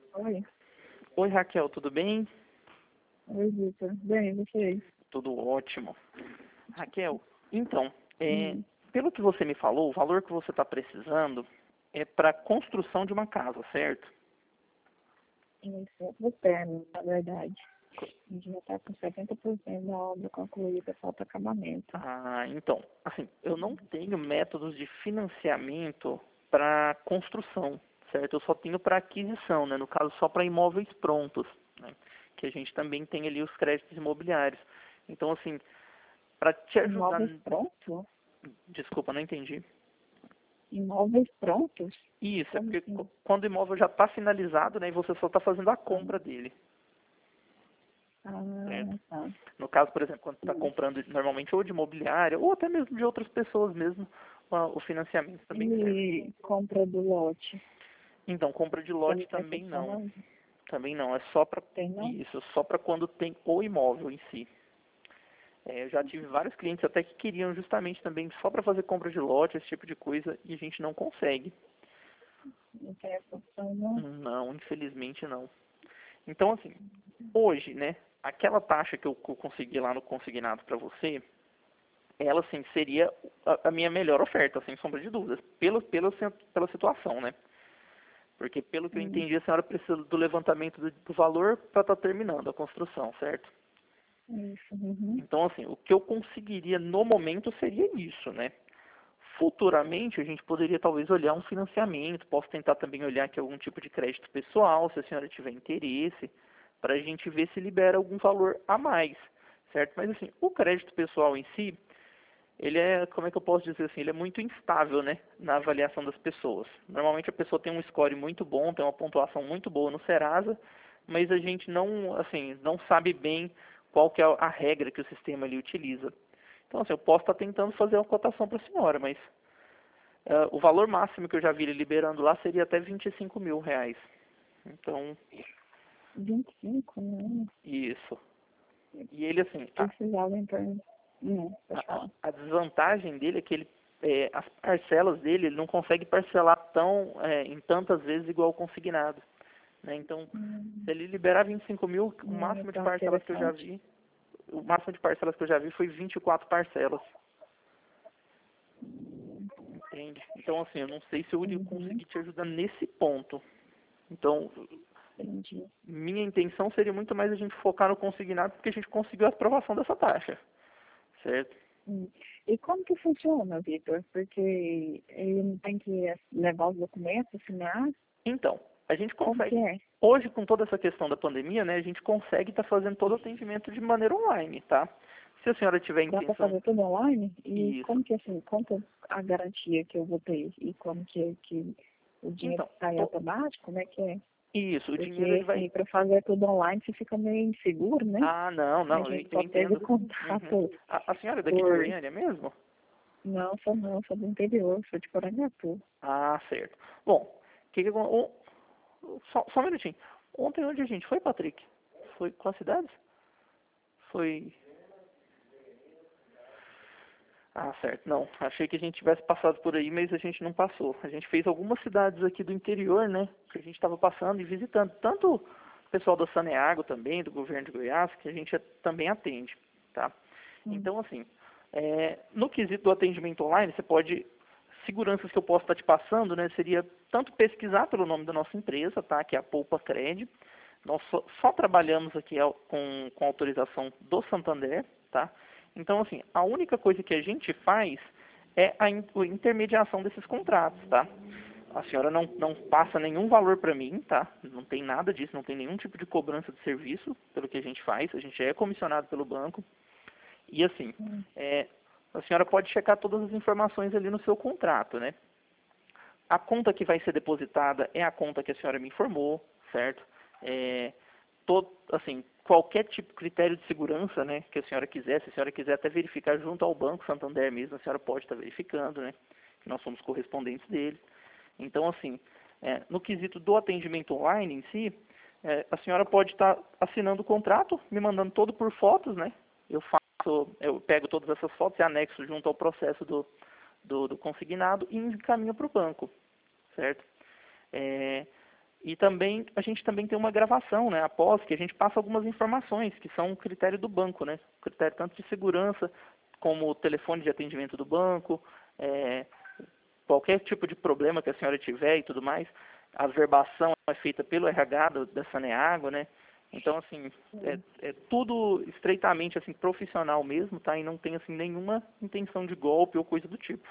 Oi, Oi, Raquel, tudo bem? oi, Vitor. Bem, você? Tudo ótimo. Raquel, então, Hum, pelo que você me falou, o valor que você está precisando é para construção de uma casa, certo? isso é do término, na verdade. A gente já está com 70% da obra concluída, falta acabamento. Ah, então, assim, eu não tenho métodos de financiamento para construção, certo? Eu só tenho para aquisição, né? No caso, só para imóveis prontos, né? Que a gente também tem ali os créditos imobiliários. Então, assim, para te ajudar... Imóveis prontos? Desculpa, não entendi. Imóveis prontos? Isso, é Como porque assim? quando o imóvel já está finalizado, né, e você só está fazendo a Ah, compra dele, certo? tá. No caso, por exemplo, quando você está Hum. comprando normalmente ou de imobiliária, ou até mesmo de outras pessoas mesmo, o financiamento também serve. E compra do lote? Então, compra de Você lote não tem também não. funcionando? Também não, é só para Tem não? isso, só para quando tem o imóvel em si. Eu já tive vários clientes até que queriam justamente também só para fazer compra de lote, esse tipo de coisa, e a gente não consegue. Não tem essa opção, não? Não, infelizmente não. Então, assim, hoje, né, aquela taxa que eu consegui lá no consignado para você, ela, assim, seria a minha melhor oferta, sem sombra de dúvidas, pela situação, né? Porque, pelo que eu Hum, entendi, a senhora precisa do levantamento do valor para estar terminando a construção, certo? isso. Uhum. Então, assim, o que eu conseguiria no momento seria isso, né? Futuramente, a gente poderia talvez olhar um financiamento, posso tentar também olhar aqui algum tipo de crédito pessoal, se a senhora tiver interesse, para a gente ver se libera algum valor a mais, certo? Mas assim, o crédito pessoal em si, ele é, como é que eu posso dizer assim, ele é muito instável, né, na avaliação das pessoas. Normalmente a pessoa tem um score muito bom, tem uma pontuação muito boa no Serasa, mas a gente não, assim, não sabe bem qual que é a regra que o sistema ali utiliza. Então, assim, eu posso estar tentando fazer uma cotação para a senhora, mas o valor máximo que eu já vi ele liberando lá seria até R$ 25.000. Então, 25, né? isso. E ele, assim, Precisava em torno. Pode a, falar. a desvantagem dele é que as parcelas dele, ele não consegue parcelar em tantas vezes igual o consignado, né? Então, se ele liberar 25.000, o Não é máximo de tão parcelas que eu já interessante. vi, foi 24 parcelas. Entende? Então, assim, eu não sei se eu iria Uhum, conseguir te ajudar nesse ponto. Então, entendi. minha intenção seria muito mais a gente focar no consignado, porque a gente conseguiu a aprovação dessa taxa, certo? Hum. E como que funciona, Vitor? Porque ele não tem que levar os documentos, assinar? Então, a gente Como que consegue, é? hoje com toda essa questão da pandemia, né, a gente consegue estar fazendo todo o atendimento de maneira online, tá? Se a senhora tiver Dá para intenção, fazer tudo online? E isso. como que assim, quanto a garantia que eu vou ter? E como que o dinheiro Então, sai automático? Como é que é? isso, o dinheiro Porque ele vai. assim, para fazer tudo online você fica meio inseguro, né? Ah, não, A não, gente eu só teve entendo. Uhum. contato A senhora é daqui de por. Goiânia mesmo? Não, sou do interior, sou de Porangatu. Ah, certo. Bom, só um minutinho. Ontem onde a gente foi, Patrick? Foi qual cidades? Foi. Ah, certo. Não, achei que a gente tivesse passado por aí, mas a gente não passou. A gente fez algumas cidades aqui do interior, né? Que a gente estava passando e visitando. Tanto o pessoal da Saneago também, do governo de Goiás, que a gente também atende, tá? Hum, Então, assim, no quesito do atendimento online, você pode... Seguranças que eu posso estar te passando, né? Seria tanto pesquisar pelo nome da nossa empresa, tá? Que é a Poupa Cred. Nós só trabalhamos aqui com autorização do Santander, tá? Então, assim, a única coisa que a gente faz é a intermediação desses contratos, tá? A senhora não passa nenhum valor para mim, tá? Não tem nada disso, não tem nenhum tipo de cobrança de serviço pelo que a gente faz. A gente é comissionado pelo banco. E, assim, hum, a senhora pode checar todas as informações ali no seu contrato, né? A conta que vai ser depositada é a conta que a senhora me informou, certo? É, assim, qualquer tipo de critério de segurança, né, que a senhora quiser, se a senhora quiser até verificar junto ao Banco Santander mesmo, a senhora pode estar verificando, né, que nós somos correspondentes dele. Então, assim, no quesito do atendimento online em si, a senhora pode estar assinando o contrato, me mandando todo por fotos, né, eu pego todas essas fotos e anexo junto ao processo do consignado e encaminho para o banco, certo? É, E também, a gente também tem uma gravação, né, após que a gente passa algumas informações, que são um critério do banco, né, critério tanto de segurança, como o telefone de atendimento do banco, qualquer tipo de problema que a senhora tiver e tudo mais. A verbação é feita pelo RH da Saneago, né, então, assim, é tudo estreitamente, assim, profissional mesmo, tá, e não tem, assim, nenhuma intenção de golpe ou coisa do tipo.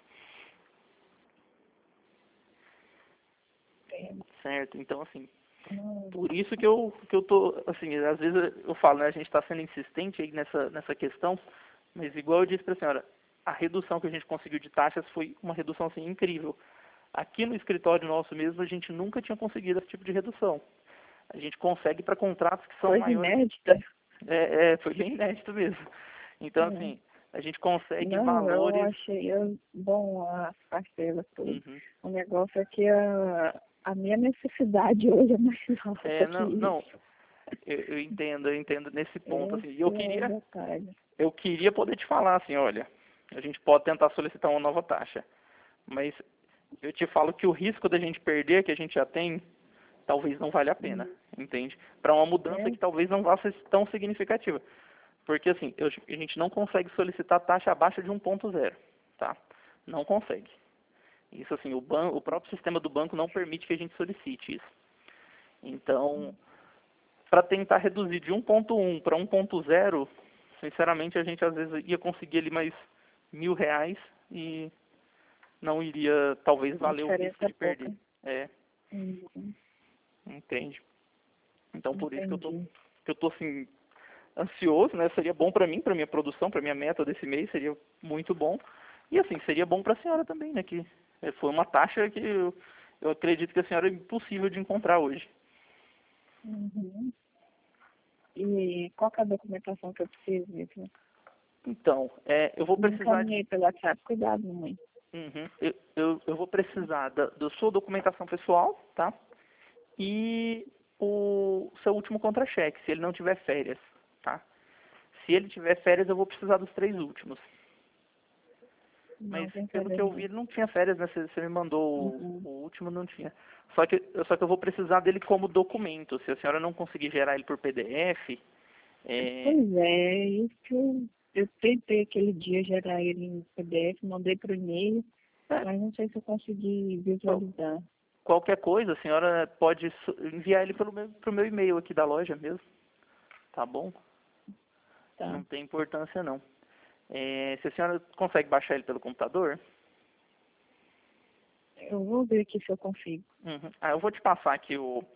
Certo? Então, assim, por isso que eu tô, assim, às vezes eu falo, né, a gente está sendo insistente aí nessa questão, mas igual eu disse para a senhora, a redução que a gente conseguiu de taxas foi uma redução, assim, incrível. Aqui no escritório nosso mesmo, a gente nunca tinha conseguido esse tipo de redução. A gente consegue para contratos que são Coisa maiores. inédita. Foi bem inédito mesmo. Então, É. assim, a gente consegue Não, eu valores. achei bom as parcelas tudo. Uhum. O negócio é que a minha necessidade hoje é mais alta que Não, não, isso. eu entendo nesse ponto, assim. E Esse é o detalhe. eu queria poder te falar assim, olha, a gente pode tentar solicitar uma nova taxa, mas eu te falo que o risco da gente perder, que a gente já tem, talvez não valha a pena, entende? Para uma mudança É, que talvez não vá ser tão significativa. Porque assim, a gente não consegue solicitar taxa abaixo de 1.0, tá? Não consegue. Isso assim, o próprio sistema do banco não permite que a gente solicite isso. Então, para tentar reduzir de 1.1 para 1.0, sinceramente a gente às vezes ia conseguir ali mais R$ 1.000 e não iria talvez a valer o risco diferença é de pouca. perder. É, Uhum, entende? Então por isso entendi. que eu tô assim ansioso, né? Seria bom para mim, para minha produção, para minha meta desse mês, seria muito bom. E assim, seria bom para a senhora também, né? Que foi uma taxa que eu acredito que a senhora é impossível de encontrar hoje. Uhum. E qual que é a documentação que eu preciso, Vitor? Então, eu vou Me precisar de. encaminhei pelo WhatsApp. Cuidado, mãe. Uhum. Eu vou precisar da sua documentação pessoal, tá? E o seu último contra-cheque, se ele não tiver férias, tá? Se ele tiver férias, eu vou precisar dos 3 últimos. Não Mas tem pelo que férias, eu vi, não. ele não tinha férias, né? Você me mandou Uhum. o último, não tinha. Só que eu vou precisar dele como documento. Se a senhora não conseguir gerar ele por PDF, é, Pois é, isso que eu tentei aquele dia gerar ele em PDF, mandei por e-mail, é, mas não sei se eu consegui qual- visualizar. qualquer coisa, a senhora pode enviar ele pro meu e-mail aqui da loja mesmo, tá bom? Tá. Não tem importância não. Se a senhora consegue baixar ele pelo computador, Eu vou ver aqui se eu consigo. uhum. Eu vou te passar aqui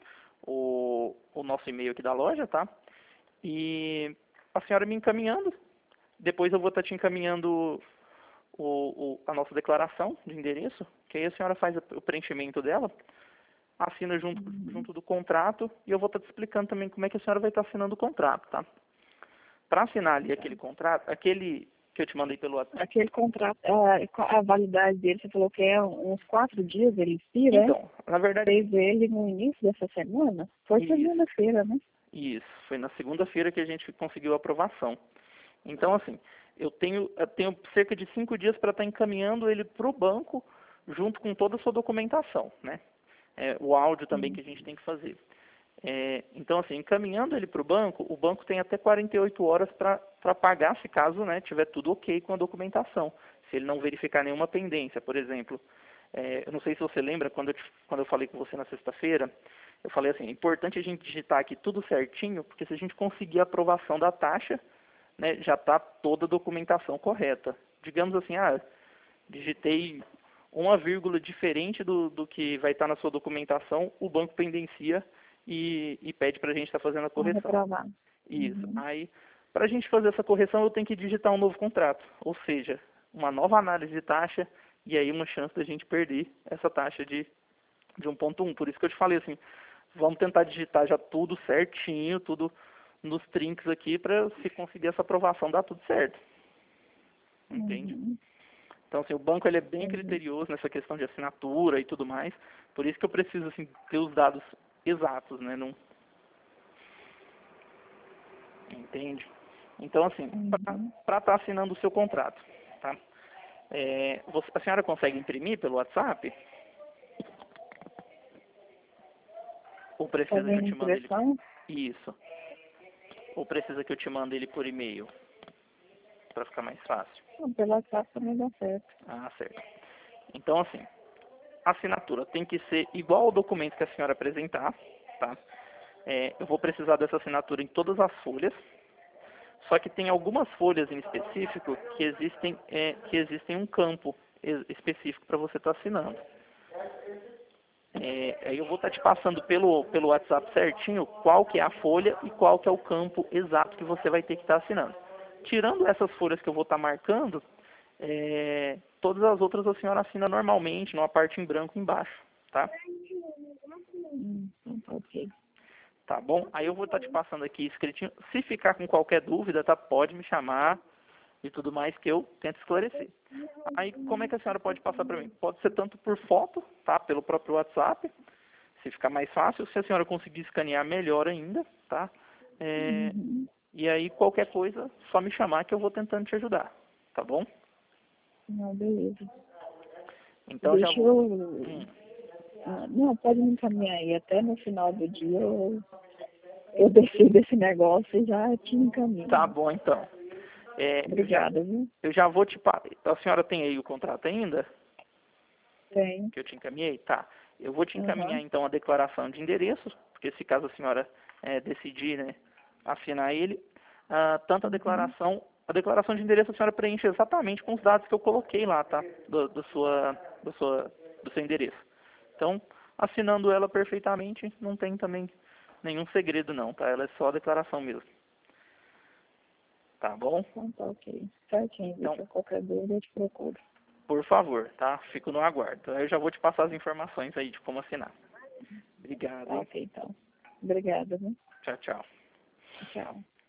o nosso e-mail aqui da loja, tá? E a senhora me encaminhando, depois eu vou estar te encaminhando a nossa declaração de endereço, que aí a senhora faz o preenchimento dela, assina Uhum. junto do contrato, e eu vou estar te explicando também como é que a senhora vai estar assinando o contrato, tá? Para assinar ali Tá. aquele contrato, aquele que eu te mandei pelo WhatsApp. Aquele contrato, a validade dele, você falou que é uns 4 dias, ele expira, é? Então, na verdade, Fez ele no início dessa semana? Foi isso, segunda-feira, né? isso, foi na segunda-feira que a gente conseguiu a aprovação. Então, assim, eu tenho cerca de 5 dias para estar encaminhando ele para o banco, junto com toda a sua documentação, né? O áudio também Uhum. que a gente tem que fazer. Então, assim, encaminhando ele para o banco tem até 48 horas para pagar, se caso, né, tiver tudo ok com a documentação. Se ele não verificar nenhuma pendência, por exemplo. Eu não sei se você lembra, quando eu falei com você na sexta-feira, eu falei assim, é importante a gente digitar aqui tudo certinho, porque se a gente conseguir a aprovação da taxa, né, já está toda a documentação correta. Digamos assim, digitei uma vírgula diferente do que vai estar na sua documentação, o banco pendencia e pede para a gente estar fazendo a Vou correção. reprovar. Isso. Uhum. Aí, para a gente fazer essa correção, eu tenho que digitar um novo contrato, ou seja, uma nova análise de taxa e aí uma chance da gente perder essa taxa de 1.1. Por isso que eu te falei assim, vamos tentar digitar já tudo certinho, tudo nos trinks aqui, para se conseguir essa aprovação dar tudo certo. Entende? Uhum. Então, assim, o banco ele é bem Entendi. criterioso nessa questão de assinatura e tudo mais. Por isso que eu preciso assim, ter os dados exatos, né? Não, entende? Então, assim, Uhum. para estar assinando o seu contrato, tá? A senhora consegue imprimir pelo WhatsApp? Ou precisa que Fazer eu te mande ele... impressão? Isso. Ou precisa que eu te mande ele por e-mail? Para ficar mais fácil. Não, pelo WhatsApp também dá certo. Ah, certo. Então, assim, a assinatura tem que ser igual ao documento que a senhora apresentar, tá? Eu vou precisar dessa assinatura em todas as folhas, só que tem algumas folhas em específico que existem um campo específico para você estar assinando. Aí eu vou estar te passando pelo WhatsApp certinho qual que é a folha e qual que é o campo exato que você vai ter que estar assinando. Tirando essas folhas que eu vou estar marcando, todas as outras a senhora assina normalmente, numa parte em branco embaixo, tá? Ok. Tá bom? Aí eu vou estar te passando aqui escritinho. Se ficar com qualquer dúvida, tá? Pode me chamar e tudo mais que eu tento esclarecer. Aí como é que a senhora pode passar para mim? Pode ser tanto por foto, tá? Pelo próprio WhatsApp, se ficar mais fácil. Se a senhora conseguir escanear, melhor ainda, tá? E aí qualquer coisa, só me chamar que eu vou tentando te ajudar, tá bom? Não, beleza. Então já Deixa vou... eu... Não, pode me encaminhar aí. Até no final do dia eu decido esse negócio e já te encaminho. Tá bom, então. Obrigada, viu? Eu já vou te... A senhora tem aí o contrato ainda? Tem. Que eu te encaminhei? Tá. Eu vou te encaminhar, Uhum. então, a declaração de endereços, porque se caso a senhora decidir, né, assinar ele, tanto a declaração de endereço a senhora preenche exatamente com os dados que eu coloquei lá, tá? Do seu endereço. Então, assinando ela perfeitamente, não tem também nenhum segredo não, tá? Ela é só a declaração mesmo. Tá bom? Então tá ok. Certinho, Então, Vitor. Qualquer dúvida eu te procuro. por favor, tá? Fico no aguardo. Eu já vou te passar as informações aí de como assinar. Obrigado, Tá hein? ok, então. Obrigada, viu? Tchau, tchau. Tchau.